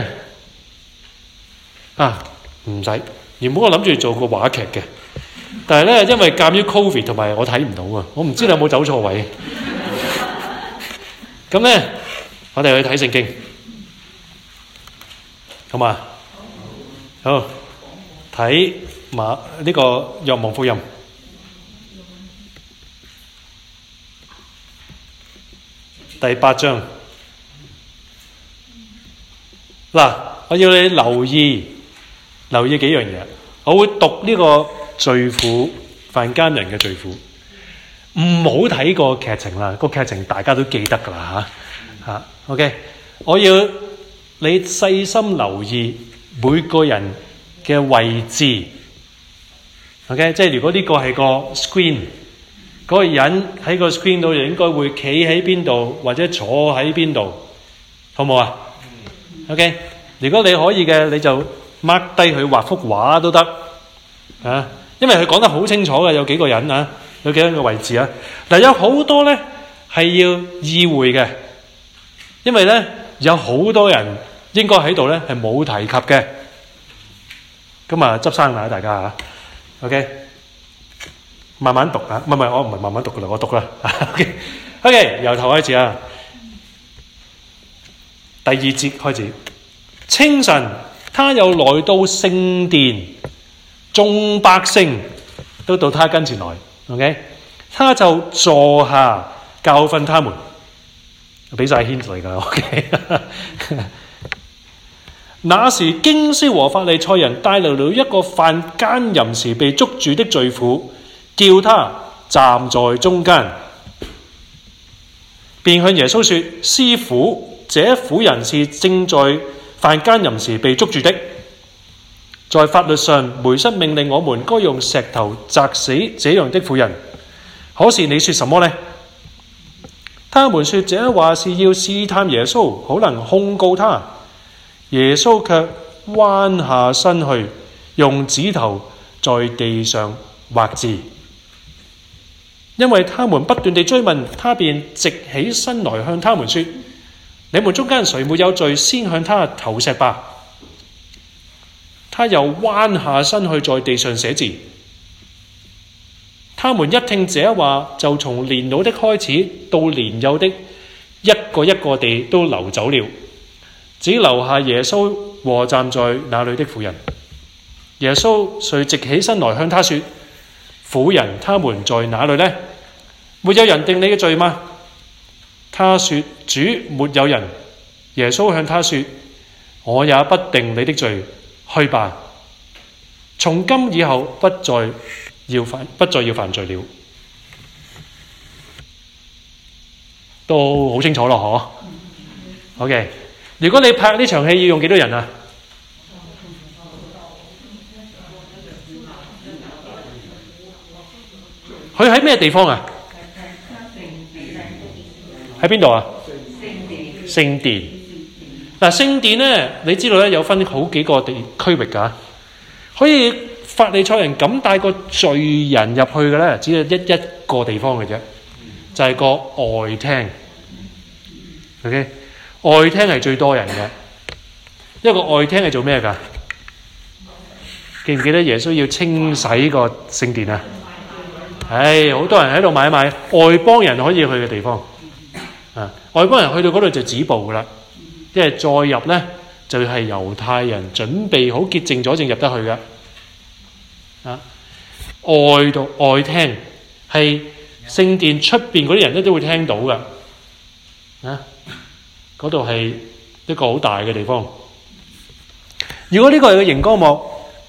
啊唔使，原本我諗住做個話劇嘅，但係咧因為鑑於 Covid 同埋我睇唔到啊，我唔知你有冇走錯位。咁咧我哋去睇聖經。好嘛？好，睇馬呢個若望福音第八章。嗱，我要你留意留意幾樣嘢。我會讀呢個罪婦犯奸人嘅罪婦，唔好睇個劇情啦，個劇情大家都記得噶啦吓吓。OK， 我要你細心留意每個人嘅位置。OK， 即係如果呢個係個 screen， 嗰個人喺個 screen 度就應該會企喺邊度或者坐喺邊度，好唔好啊 ？OK， 如果你可以嘅，你就 mark 低佢畫幅畫都得啊，因為佢講得好清楚嘅，有幾個人啊，有幾個位置啊。嗱，有好多咧係要意會嘅，因為咧有好多人應該喺度咧係冇提及嘅。咁啊，執生啦，大家嚇。OK， 慢慢讀啊，唔係唔係，我唔係慢慢讀噶啦，我讀啦。OK， OK， 由頭開始啊。第二節開始。清晨，他又來到聖殿，眾百姓都到他跟前來。OK， 他就坐下教訓他們，俾晒 hint 嚟㗎。OK， 那時經師和法利賽人帶來了一個犯奸淫時被捉住的罪婦，叫他站在中間，便向耶穌說：師傅，這婦人是正在犯奸淫時被捉住的。在法律上，梅瑟命令我們該用石頭砸死這樣的婦人。可是你說什麼呢？他們說這話是要試探耶穌，可能控告他。耶穌卻彎下身去，用指頭在地上畫字。因為他們不斷地追問，他便直起身來向他們說：你們中間誰沒有罪，先向他投石吧。他又彎下身去在地上寫字。 他們一聽這話，就從年老的開始到年幼的，一個一個地都流走了，只留下耶穌和站在那裏的婦人。耶穌遂直起身來向他說：婦人，他們在哪裏呢？沒有人定你嘅罪嗎？他說：主，沒有人。耶穌向他說：我也不定你的罪，去吧，從今以後不再要犯，不再要犯罪了。都好清楚咯，嗬。OK， 如果你拍呢場戲要用幾多人啊？佢喺咩地方啊？喺邊度啊？聖殿。嗱，聖殿咧，你知道咧有分好幾個地區域㗎，可以法利賽人敢帶個罪人入去嘅咧，只係一一個地方嘅啫，就係個外廳。OK， 外廳係最多人嘅，一個外廳係做咩㗎？記唔記得耶穌要清洗個聖殿啊？唉，好多人喺度買賣，外邦人可以去嘅地方啊，外邦人去到嗰度就止步㗎啦。即係再入呢，就係猶太人準備好潔淨咗正入得去嘅。啊，外度外廳係聖殿出邊嗰啲人咧都會聽到嘅。啊，嗰度係一個好大嘅地方。如果呢個係個熒光幕，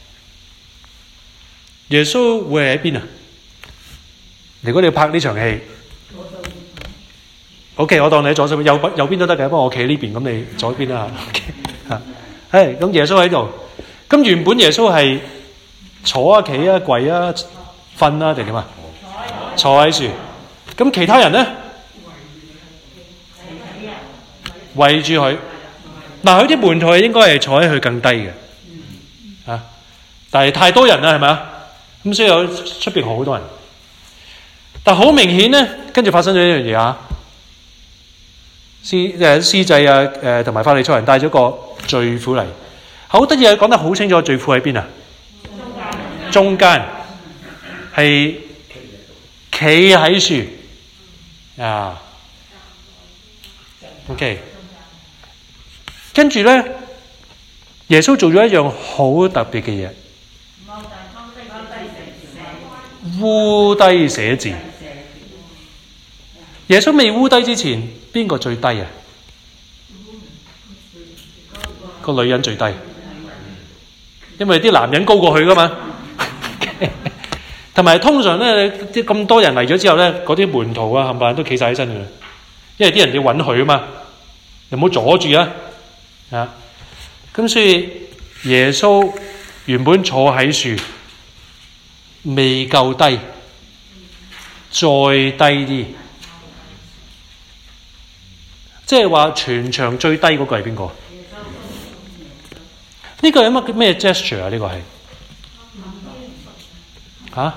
耶穌會係喺邊啊？如果你要拍呢場戲。OK， 我當你喺左手邊，右邊右邊都得嘅，不過我企呢邊，咁你左邊啦嚇。OK 嚇，係咁耶穌喺度，咁原本耶穌係坐啊、企啊、跪啊、瞓啊定點啊？坐喺樹。咁其他人咧圍住佢。嗱，佢啲門徒應該係坐喺佢更低嘅嚇，但係太多人啦，係咪啊？咁所以有出邊好多人，但好明顯咧，跟住發生咗一樣嘢啊！司誒司祭啊誒同埋法利賽人帶咗個罪婦嚟，好得意啊！講得好清楚，罪婦喺邊啊？中間係企喺樹啊。OK， 跟住咧，耶穌做咗一樣好特別嘅嘢，烏低寫字。耶穌未烏低之前，邊個最低啊？個女人最低，因為啲男人高過佢噶嘛。同埋通常咧，啲咁多人嚟咗之後咧，嗰啲門徒啊，冚唪唥都企晒起身嘅，因為啲人要允許啊嘛，又唔好阻住啊。啊，咁所以耶穌原本坐喺樹，未夠低，再低啲。即係話全場最低嗰個係邊個？呢個係乜咩 gesture 啊？呢個係嚇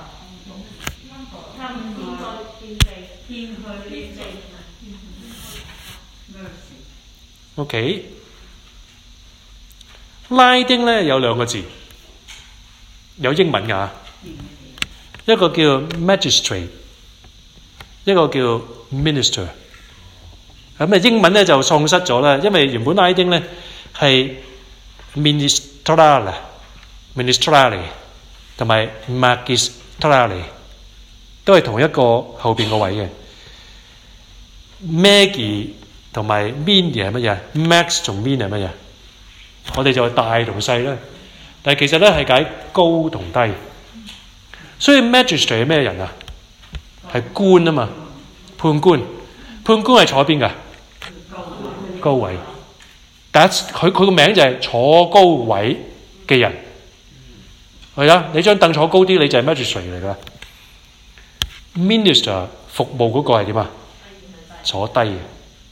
？OK， 拉丁咧有兩個字，有英文㗎，一個叫 magistrate， 一個叫 minister。咁啊，英文咧就喪失咗啦，因為原本拉丁咧係 ministrale、ministrale 同埋 magistrale 都係同一個後邊個位嘅。Magi 同埋 mini 係乜嘢 ？Max 同 min 係乜嘢？我哋就係大同細啦，但係其實咧係解高同低。所以 magistrate 係咩人啊？係官啊嘛，判官。判官係坐邊㗎？高位，但係佢佢個名就係坐高位嘅人，係啦。你張凳坐高啲，你就係 magistrate 嚟㗎。Minister 服務嗰個係點啊？坐低嘅。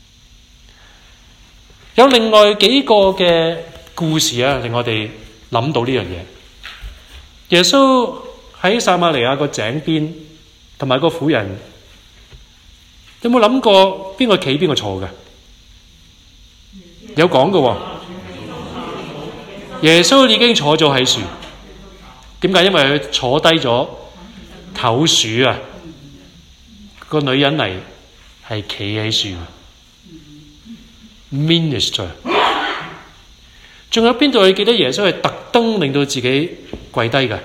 有另外幾個嘅故事啊，令我哋諗到呢樣嘢。耶穌喺撒瑪利亞個井邊，同埋個婦人，有冇諗過邊個企邊個坐嘅？有講嘅喎。耶穌已經坐咗喺樹，點解？因為佢坐低咗， 頭樹啊，個女人嚟係企喺樹 minister。仲有邊度你記得耶穌係特登令到自己跪低嘅？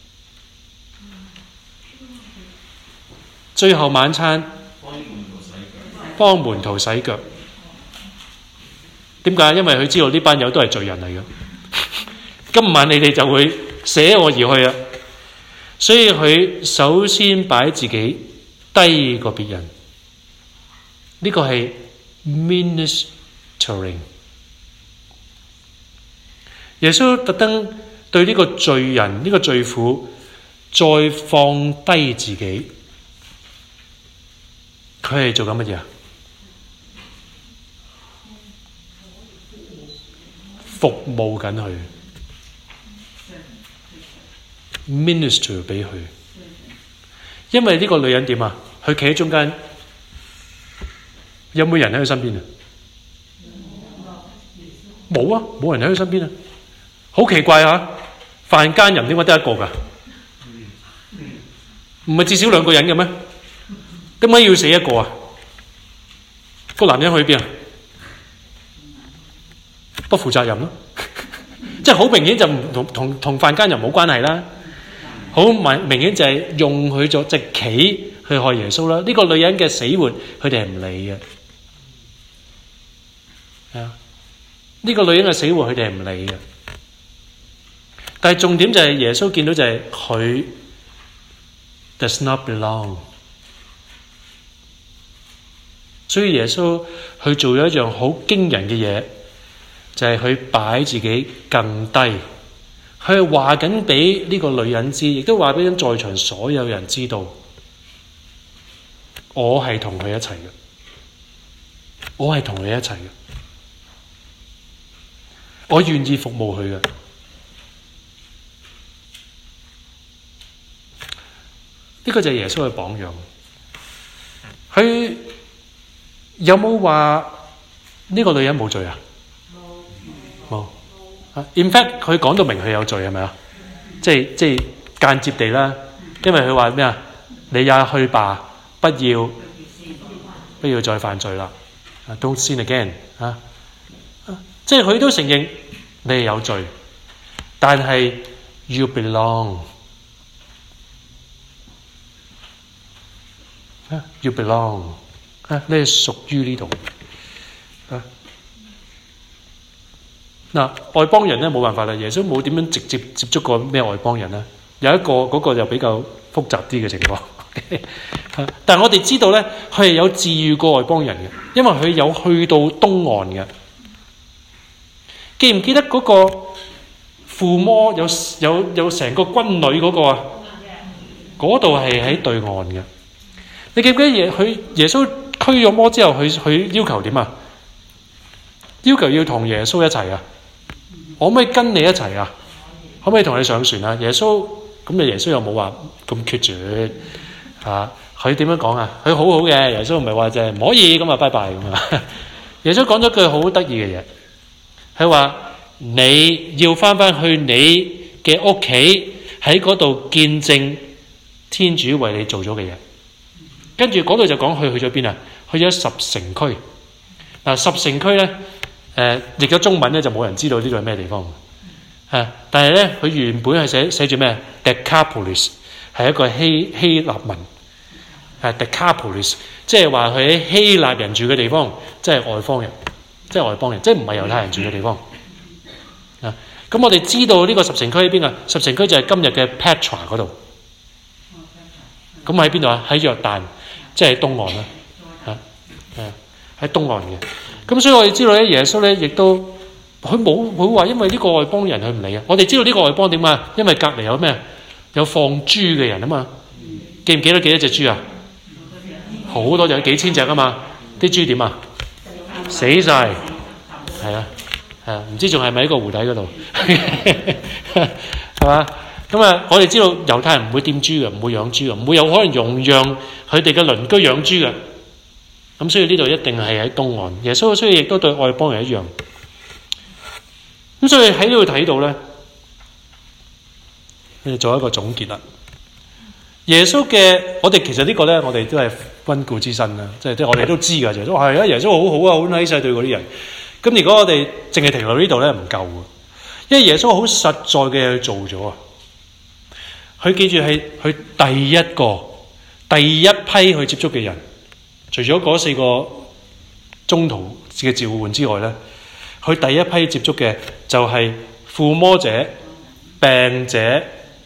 最後晚餐幫門徒洗腳。點解？因為佢知道呢班友都係罪人嚟嘅。今晚你哋就會捨我而去啊！所以佢首先擺自己低過別人。呢個係 ministering。耶穌特登對呢個罪人、呢個罪婦再放低自己。佢係做緊乜嘢啊？服務緊佢 ，minister 俾佢。因為呢個女人點啊？佢企喺中間，有冇人喺佢身邊啊？冇啊，冇人喺佢身邊啊！好奇怪啊！犯奸淫點解得一個㗎？唔係至少兩個人嘅咩？點解要死一個啊？個男人去邊啊？不負責任咯，即係好明顯就唔同同同犯奸淫冇關係啦。好明明顯就係用佢做隻棋去害耶穌啦。呢個女人嘅死活，佢哋係唔理嘅。係啊，呢個女人嘅死活，佢哋係唔理嘅。但係重點就係耶穌見到就係佢 does not belong。所以耶穌去做咗一樣好驚人嘅嘢，就係佢擺自己更低。佢係話緊俾呢個女人知，亦都話俾在場所有人知道，我係同佢一齊嘅，我係同佢一齊嘅，我願意服務佢嘅。呢個就係耶穌嘅榜樣。佢有冇話呢個女人冇罪啊？冇。In fact， 佢講到明佢有罪係咪啊？即係即係間接地啦，因為佢話咩啊？你也去吧，不要不要再犯罪啦。Don't sin again 啊！即係佢都承認你係有罪，但係 you belong。You belong， 你係屬於呢度。嗱，外邦人咧冇辦法啦，耶穌冇點樣直接接觸過咩外邦人咧。有一個嗰、那個就比較複雜啲嘅情況。但係我哋知道咧，佢係有治癒過外邦人嘅，因為佢有去到東岸嘅。記唔記得嗰個附魔有有有成個軍旅嗰個啊？嗰度係喺對岸嘅。你記唔記得耶佢耶穌驅咗魔之後，佢佢要求點啊？要求要同耶穌一齊啊！可唔可以跟你一齊啊？可唔可以同你上船啊？耶穌咁你耶穌又冇話咁決絕啊？佢點樣講啊？佢好好嘅，耶穌唔係話就係唔可以咁啊，拜拜咁啊！耶穌講咗句好得意嘅嘢，佢話你要翻翻去你嘅屋企，喺嗰度見證天主為你做咗嘅嘢。跟住嗰度就講佢去咗邊啊？去咗十城區。嗱，十城區咧，誒譯咗中文咧就冇人知道呢度係咩地方。誒，但係咧佢原本係寫寫住咩 ？Decapolis 係一個希希臘文。誒 Decapolis 即係話佢喺希臘人住嘅地方，即係外方人，即係外邦人，即係唔係猶太人住嘅地方。啊，咁我哋知道呢個十城區喺邊啊？十城區就係今日嘅 Petra 嗰度。咁喺邊度啊？喺約旦。即係東岸啦，嚇，係喺東岸嘅。咁所以我哋知道咧，耶穌咧亦都佢冇佢話，因為呢個外邦人佢唔理啊。我哋知道呢個外邦點啊？因為隔離有咩？有放豬嘅人啊嘛。記唔記得幾多隻豬啊？好多隻，幾千隻啊嘛。啲豬點啊？死晒，係啊，係啊，唔知仲係咪喺個湖底嗰度？係嘛？咁啊，我哋知道猶太人唔會掂豬嘅，唔會養豬嘅，唔會有可能容讓佢哋嘅鄰居養豬嘅。咁所以呢度一定係喺東岸。耶穌所以亦都對外邦人一樣。咁所以喺呢度睇到咧，我哋做一個總結啦。 耶穌嘅，我哋其實呢個咧，我哋都係溫故知新啦，即係即係我哋都知㗎，就係話係啊，耶穌好好啊，好 nice 對嗰啲人。咁如果我哋淨係停留呢度咧，唔夠嘅，因為耶穌好實在嘅去做咗啊。佢記住係佢第一個、第一批去接觸嘅人，除咗嗰四個宗徒嘅召喚之外咧，佢第一批接觸嘅就係附魔者、病者、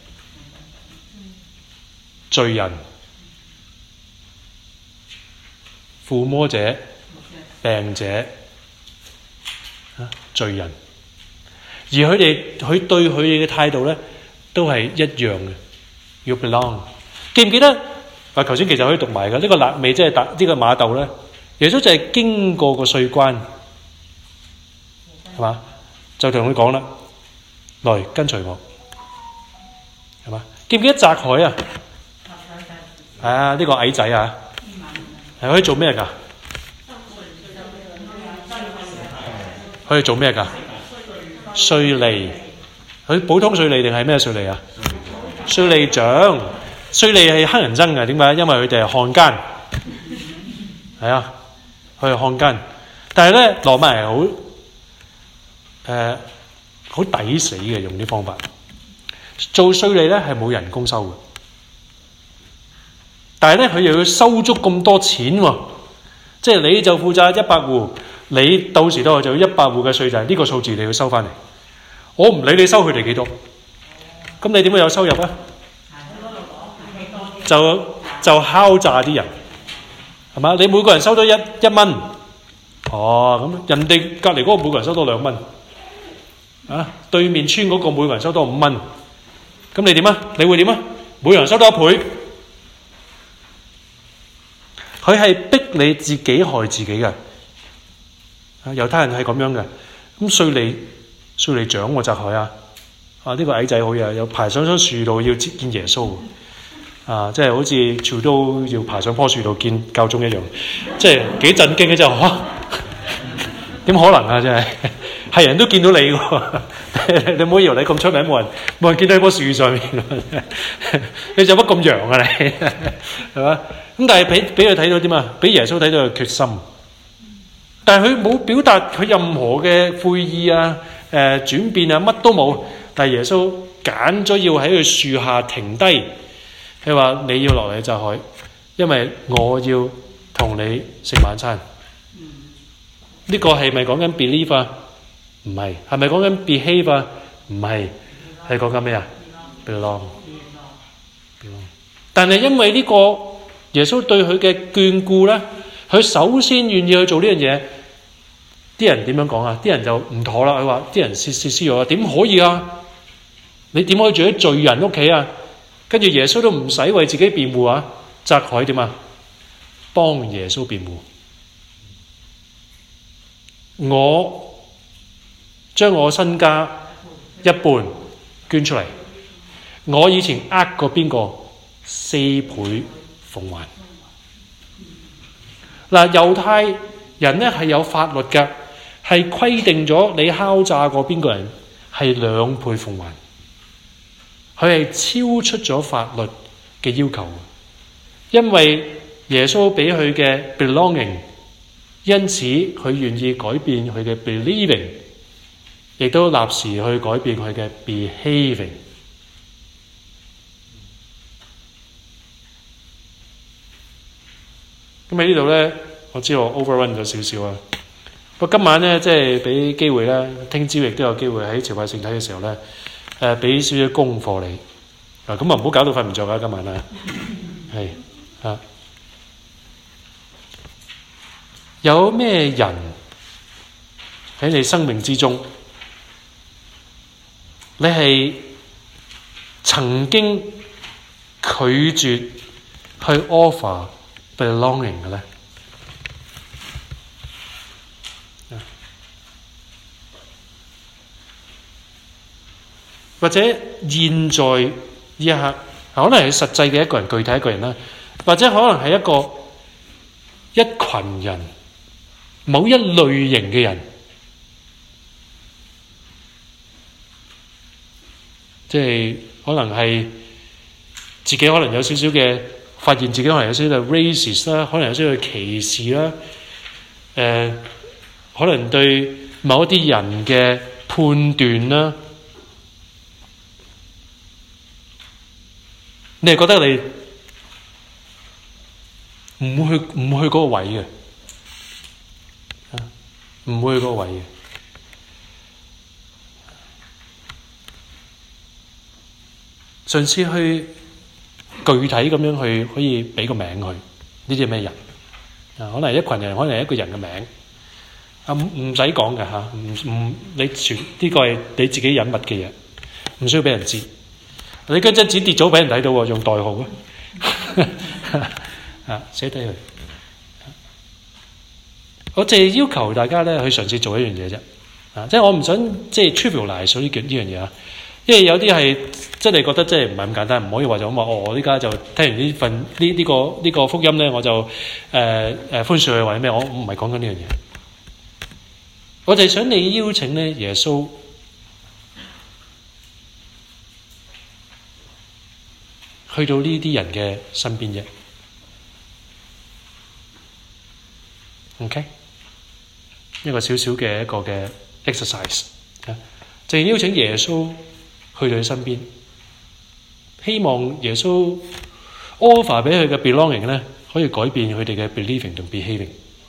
罪人。附魔者、病者、罪人，而佢哋佢對佢哋嘅態度咧，都係一樣嘅，要 belong。記唔記得？啊，頭先其實可以讀埋嘅呢個肋未，即係打呢個馬竇咧。耶穌就係經過個稅關，係嘛？就同佢講啦，來跟隨我，係嘛？記唔記得匝凱啊？係啊，呢個矮仔啊！係可以做咩㗎？可以做咩㗎？稅吏，佢普通稅吏定係咩稅吏啊？稅吏長，稅吏係黑人憎嘅，點解？因為佢哋係漢奸，係啊，佢係漢奸。但係咧，羅馬係好誒好抵死嘅，用啲方法做稅吏咧係冇人工收嘅。但係咧，佢又要收足咁多錢喎，即係你就負責一百戶，你到時都就要一百戶嘅稅就係呢個數字你要收翻嚟。我唔理你收佢哋幾多，咁你點會有收入啊？就就敲詐啲人，係嘛？你每個人收多一一蚊，哦咁人哋隔離嗰個每個人收多兩蚊，啊對面村嗰個每個人收多五蚊，咁你點啊？你會點啊？每個人收多一倍。佢係逼你自己害自己嘅，啊猶太人係咁樣嘅。咁稅吏稅吏長喎，匝凱啊，啊呢個矮仔好嘢，又爬上張樹度要見耶穌，啊即係好似朝都要爬上棵樹度見教宗一樣，即係幾震驚嘅就嚇，點可能啊？真係係人都見到你喎，你唔好以為你咁出名冇人冇人見到喺棵樹上面，你做乜咁揚啊你？係嘛？咁但係俾俾佢睇到點啊？俾耶穌睇到佢決心，但係佢冇表達佢任何嘅悔意啊、誒、呃、轉變啊，乜都冇。但係耶穌揀咗要喺佢樹下停低，佢話你要落嚟就去，因為我要同你食晚餐。呢、這個係咪講緊 believe 啊？唔係，係咪講緊 behave 啊？唔係，係講緊咩啊 ？belong。但係因為呢、這個。耶穌對佢嘅眷顧咧，佢首先願意去做呢樣嘢。啲人點樣講啊？啲人就唔妥啦。佢話：啲人竊竊私語啊，點可以啊？你點可以住喺罪人屋企啊？跟住耶穌都唔使為自己辯護啊！匝凱點啊？幫耶穌辯護。我將我身家一半捐出嚟。我以前呃過邊個四倍奉還。嗱，猶太人咧係有法律嘅，係規定咗你敲詐過邊個人係兩倍奉還。佢係超出咗法律嘅要求，因為耶穌俾佢嘅 belonging， 因此佢願意改變佢嘅 believing， 亦都立時去改變佢嘅 behaving。咁喺呢度咧，我知道我 overrun 咗少少啊。不過今晚咧，即係俾機會咧，聽朝亦都有機會喺朝拜聖體嘅時候咧，誒俾少少功課你。啊，咁啊唔好搞到瞓唔着啊！今晚啊，係啊，有咩人喺你生命之中，你係曾經拒絕去 offer belonging 嘅咧？或者現在呢一刻，可能係實際嘅一個人，具體一個人啦，或者可能係一個一群人，某一類型嘅人，即係可能係自己可能有少少嘅發現，自己可能有少少嘅 racist 啦，可能有少少嘅歧視啦，誒、呃，可能對某一啲人嘅判斷啦，你係覺得你唔會去唔會去嗰個位嘅，唔會去嗰個位嘅。嘗試去具體咁樣去可以俾個名佢，呢啲係咩人啊？可能係一群人，可能係一個人嘅名啊，唔唔使講嘅嚇，唔唔你全呢個係你自己隱密嘅嘢，唔需要俾人知。你嗰張紙跌咗俾人睇到喎，用代號啊，啊寫低佢。我淨係要求大家咧去嘗試做一樣嘢啫，啊，即係我唔想即係 trivialize 呢件呢樣嘢啊。因為有啲係真係覺得真係唔係咁簡單，唔可以話就咁話。哦，我依家就聽完呢份呢呢個呢、呢個福音咧，我就誒誒、呃呃、寬恕佢或者咩？我唔係講緊呢樣嘢。我就係想你邀請咧耶穌去到呢啲人嘅身邊啫。OK， 一個小小嘅一個嘅 exercise 啊，就係邀請耶穌去到佢身邊，希望耶穌 offer 俾佢嘅 belonging 咧，可以改變佢哋嘅 believing 同 behaving。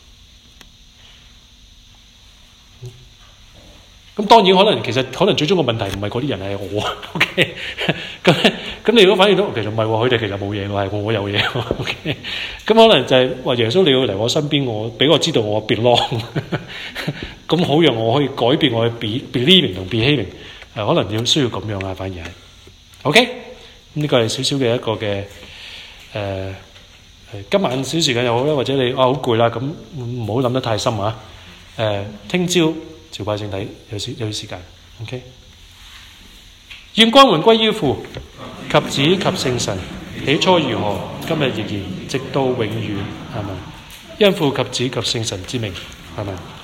咁當然可能其實可能最終個問題唔係嗰啲人係我 ，OK？ 咁咁你如果反應到其實唔係喎，佢哋其實冇嘢喎，係我有嘢喎 ，OK？ 咁可能就係話耶穌你要嚟我身邊，我俾我知道我 belong， 咁好讓我可以改變我嘅 believing 同 behaving。誒可能要需要咁樣啊，反而係 OK。呢個係少少嘅一個嘅誒誒，今晚少時間又好啦，或者你啊好攰啦，咁唔好諗得太深啊。誒，聽朝朝拜聖體有少有啲時間 OK。願光榮歸於父及子及聖神，起初如何，今日亦然，直到永遠，係咪？因父及子及聖神之名，係咪？